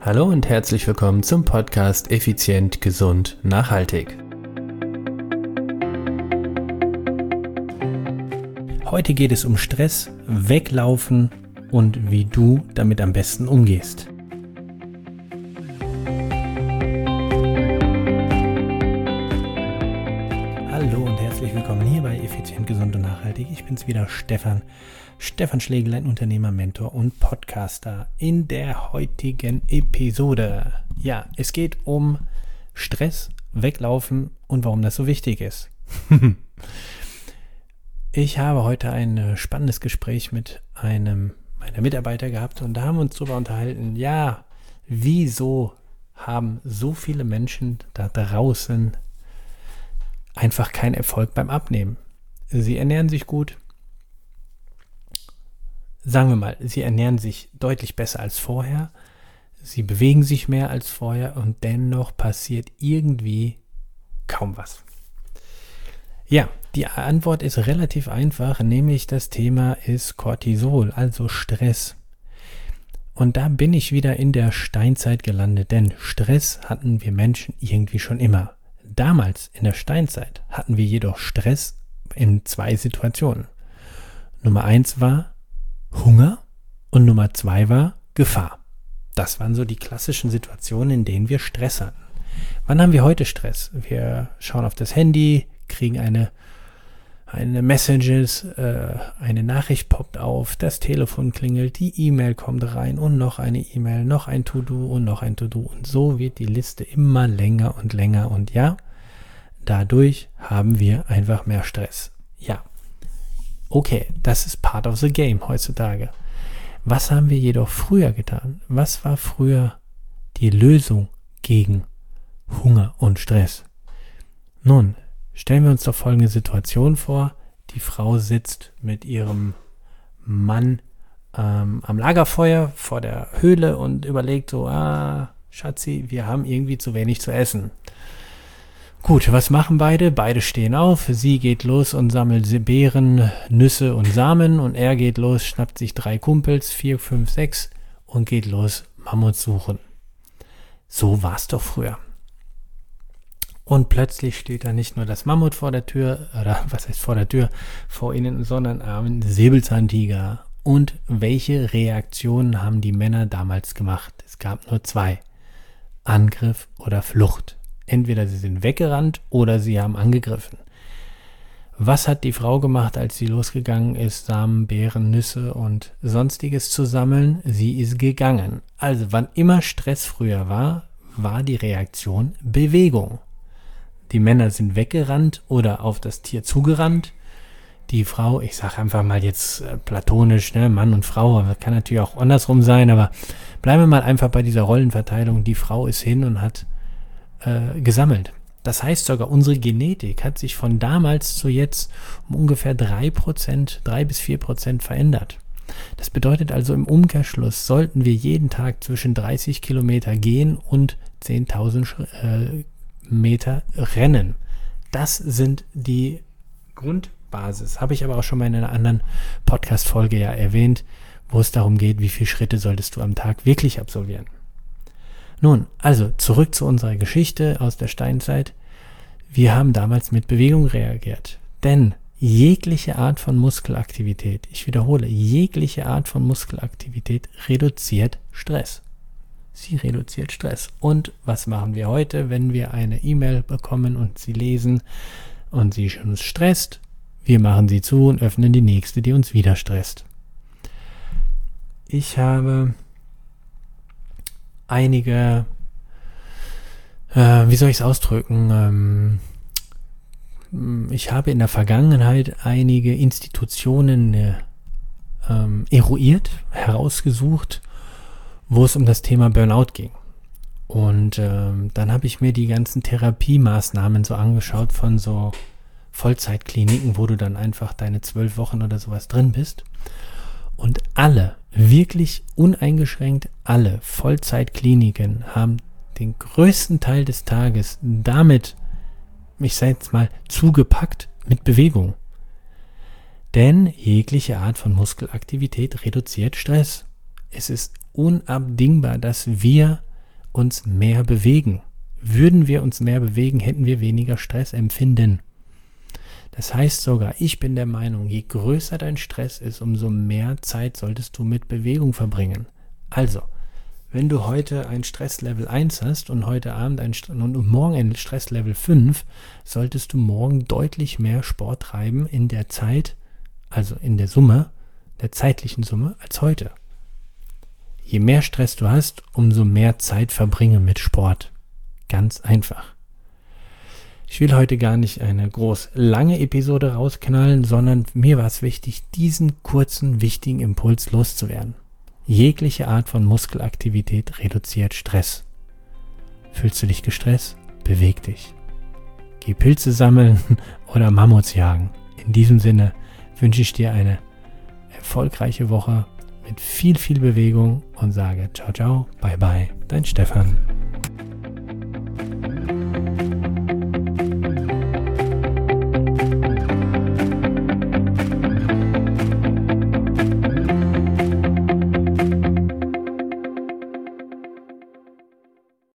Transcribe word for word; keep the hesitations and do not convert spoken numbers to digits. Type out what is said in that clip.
Hallo und herzlich willkommen zum Podcast Effizient, Gesund, Nachhaltig. Heute geht es um Stress, Weglaufen und wie du damit am besten umgehst. Hallo und herzlich willkommen hier bei Effizient, Gesund und Nachhaltig. Ich bin's wieder, Stefan. Stefan Schlegel, Unternehmer, Mentor und Podcaster. In der heutigen Episode, ja, es geht um Stress, Weglaufen und warum das so wichtig ist. Ich habe heute ein spannendes Gespräch mit einem meiner Mitarbeiter gehabt und da haben wir uns darüber unterhalten, ja, wieso haben so viele Menschen da draußen einfach keinen Erfolg beim Abnehmen? Sie ernähren sich gut. Sagen wir mal, sie ernähren sich deutlich besser als vorher, sie bewegen sich mehr als vorher und dennoch passiert irgendwie kaum was. Ja, die Antwort ist relativ einfach, nämlich das Thema ist Cortisol, also Stress. Und da bin ich wieder in der Steinzeit gelandet, denn Stress hatten wir Menschen irgendwie schon immer. Damals in der Steinzeit hatten wir jedoch Stress in zwei Situationen. Nummer eins war Hunger und Nummer zwei war Gefahr. Das waren so die klassischen Situationen, in denen wir Stress hatten. Wann haben wir heute Stress? Wir schauen auf das Handy, kriegen eine, eine Messages, äh, eine Nachricht poppt auf, das Telefon klingelt, die E-Mail kommt rein und noch eine E-Mail, noch ein To-Do und noch ein To-Do. Und so wird die Liste immer länger und länger. Und ja, dadurch haben wir einfach mehr Stress. Ja. Okay, das ist part of the game heutzutage. Was haben wir jedoch früher getan? Was war früher die Lösung gegen Hunger und Stress? Nun, stellen wir uns doch folgende Situation vor. Die Frau sitzt mit ihrem Mann ähm, am Lagerfeuer vor der Höhle und überlegt so, ah, Schatzi, wir haben irgendwie zu wenig zu essen. Gut, was machen beide? Beide stehen auf, sie geht los und sammelt Beeren, Nüsse und Samen und er geht los, schnappt sich drei Kumpels, vier, fünf, sechs und geht los, Mammut suchen. So war's doch früher. Und plötzlich steht da nicht nur das Mammut vor der Tür, oder was heißt vor der Tür, vor ihnen, sondern ein Säbelzahntiger. Und welche Reaktionen haben die Männer damals gemacht? Es gab nur zwei. Angriff oder Flucht. Entweder sie sind weggerannt oder sie haben angegriffen. Was hat die Frau gemacht, als sie losgegangen ist, Samen, Beeren, Nüsse und Sonstiges zu sammeln? Sie ist gegangen. Also wann immer Stress früher war, war die Reaktion Bewegung. Die Männer sind weggerannt oder auf das Tier zugerannt. Die Frau, ich sage einfach mal jetzt äh, platonisch, ne, Mann und Frau, aber kann natürlich auch andersrum sein, aber bleiben wir mal einfach bei dieser Rollenverteilung. Die Frau ist hin und hat Äh, gesammelt. Das heißt sogar, unsere Genetik hat sich von damals zu jetzt um ungefähr drei Prozent, drei bis vier Prozent verändert. Das bedeutet also im Umkehrschluss, sollten wir jeden Tag zwischen dreißig Kilometer gehen und zehntausend äh, Meter rennen. Das sind die Grundbasis. Habe ich aber auch schon mal in einer anderen Podcast-Folge ja erwähnt, wo es darum geht, wie viele Schritte solltest du am Tag wirklich absolvieren. Nun, also zurück zu unserer Geschichte aus der Steinzeit. Wir haben damals mit Bewegung reagiert, denn jegliche Art von Muskelaktivität, ich wiederhole, jegliche Art von Muskelaktivität reduziert Stress. Sie reduziert Stress. Und was machen wir heute, wenn wir eine E-Mail bekommen und sie lesen und sie uns stresst? Wir machen sie zu und öffnen die nächste, die uns wieder stresst. Ich habe einige, äh, wie soll ich es ausdrücken, ähm, ich habe in der Vergangenheit einige Institutionen äh, ähm, eruiert, herausgesucht, wo es um das Thema Burnout ging. Und ähm, dann habe ich mir die ganzen Therapiemaßnahmen so angeschaut von so Vollzeitkliniken, wo du dann einfach deine zwölf Wochen oder sowas drin bist. Und alle, wirklich uneingeschränkt alle Vollzeitkliniken haben den größten Teil des Tages damit, ich sage jetzt mal, zugepackt mit Bewegung. Denn jegliche Art von Muskelaktivität reduziert Stress. Es ist unabdingbar, dass wir uns mehr bewegen. Würden wir uns mehr bewegen, hätten wir weniger Stressempfinden. Das heißt sogar, ich bin der Meinung, je größer dein Stress ist, umso mehr Zeit solltest du mit Bewegung verbringen. Also, wenn du heute ein Stresslevel eins hast und heute Abend ein und morgen ein Stresslevel fünf, solltest du morgen deutlich mehr Sport treiben in der Zeit, also in der Summe, der zeitlichen Summe, als heute. Je mehr Stress du hast, umso mehr Zeit verbringe mit Sport. Ganz einfach. Ich will heute gar nicht eine groß lange Episode rausknallen, sondern mir war es wichtig, diesen kurzen, wichtigen Impuls loszuwerden. Jegliche Art von Muskelaktivität reduziert Stress. Fühlst du dich gestresst? Beweg dich. Geh Pilze sammeln oder Mammuts jagen. In diesem Sinne wünsche ich dir eine erfolgreiche Woche mit viel, viel Bewegung und sage ciao, ciao, bye, bye, dein Stefan.